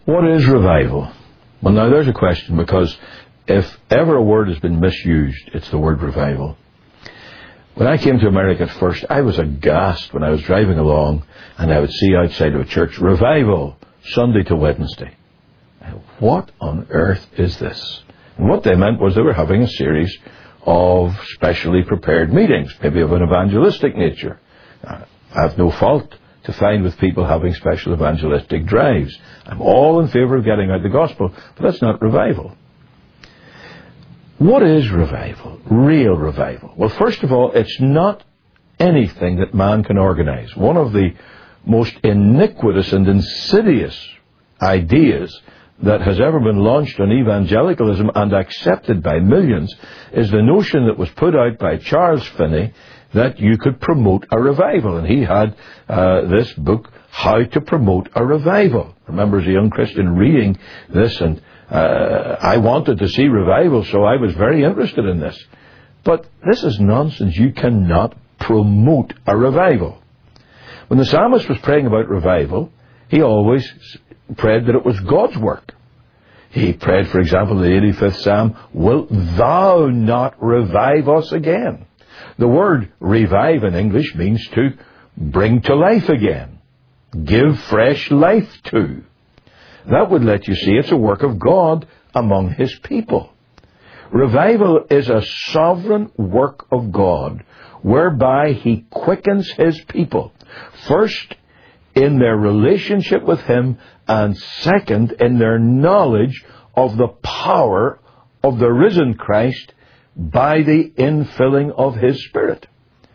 What is revival? Well, now there's a question, because if ever a word has been misused, it's the word revival. When I came to America at first, I was aghast when I was driving along and I would see outside of a church, revival, Sunday to Wednesday. What on earth is this? And what they meant was they were having a series of specially prepared meetings, maybe of an evangelistic nature. I have no fault to find with people having special evangelistic drives. I'm all in favour of getting out the gospel, but that's not revival. What is revival? Real revival? Well, first of all, it's not anything that man can organize. One of the most iniquitous and insidious ideas that has ever been launched on evangelicalism and accepted by millions is the notion that was put out by Charles Finney that you could promote a revival. And he had this book, How to Promote a Revival. I remember as a young Christian reading this, and I wanted to see revival, so I was very interested in this. But this is nonsense. You cannot promote a revival. When the psalmist was praying about revival, he always prayed that it was God's work. He prayed, for example, in the 85th Psalm, "Wilt thou not revive us again?" The word revive in English means to bring to life again, give fresh life to. That would let you see it's a work of God among His people. Revival is a sovereign work of God whereby He quickens His people. First, in their relationship with Him, and second, in their knowledge of the power of the risen Christ by the infilling of His Spirit.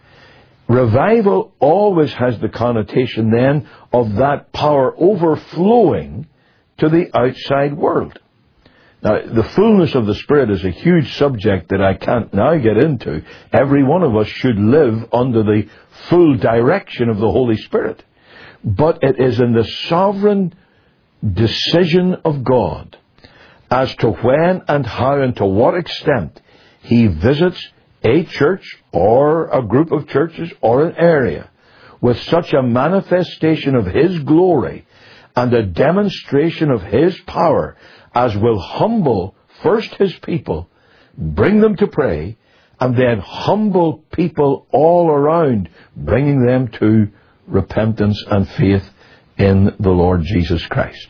Revival always has the connotation then of that power overflowing to the outside world. Now, the fullness of the Spirit is a huge subject that I can't now get into. Every one of us should live under the full direction of the Holy Spirit. But it is in the sovereign decision of God as to when and how and to what extent He visits a church or a group of churches or an area with such a manifestation of His glory and a demonstration of His power as will humble first His people, bring them to pray, and then humble people all around, bringing them to repentance and faith in the Lord Jesus Christ.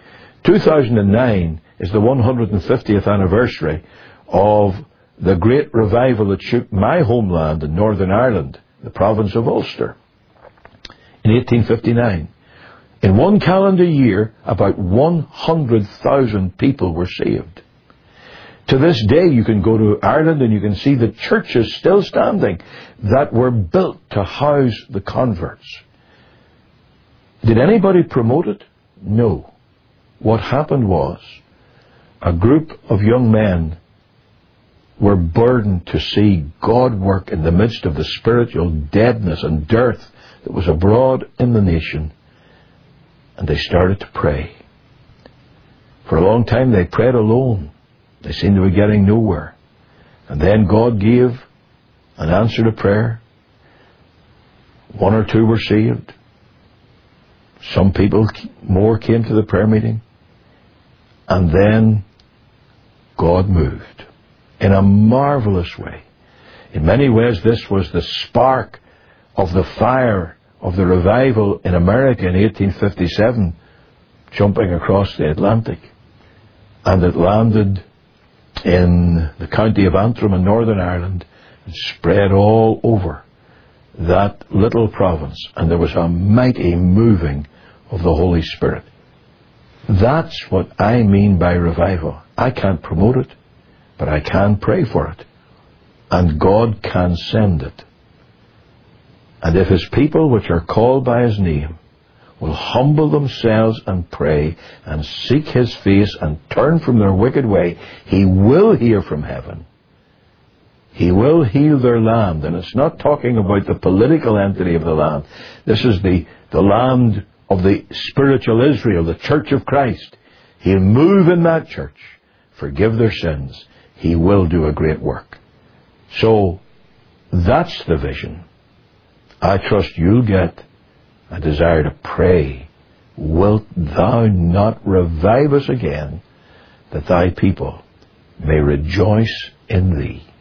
2009 is the 150th anniversary of the great revival that shook my homeland in Northern Ireland, the province of Ulster, in 1859. In one calendar year, about 100,000 people were saved. To this day, you can go to Ireland and you can see the churches still standing that were built to house the converts. Did anybody promote it? No. What happened was a group of young men were burdened to see God work in the midst of the spiritual deadness and dearth that was abroad in the nation. And they started to pray. For a long time they prayed alone. They seemed to be getting nowhere. And then God gave an answer to prayer. One or two were saved. Some people more came to the prayer meeting. And then God moved in a marvelous way. In many ways, this was the spark of the fire of the revival in America in 1857, jumping across the Atlantic. And it landed in the county of Antrim in Northern Ireland and spread all over that little province. And there was a mighty moving of the Holy Spirit. That's what I mean by revival. I can't promote it, but I can pray for it. And God can send it. And if His people, which are called by His name, will humble themselves and pray and seek His face and turn from their wicked way, He will hear from heaven. He will heal their land. And it's not talking about the political entity of the land. This is the land of the spiritual Israel, the Church of Christ. He'll move in that church, forgive their sins. He will do a great work. So, that's the vision. I trust you'll get a desire to pray wilt thou not revive us again, that thy people may rejoice in thee?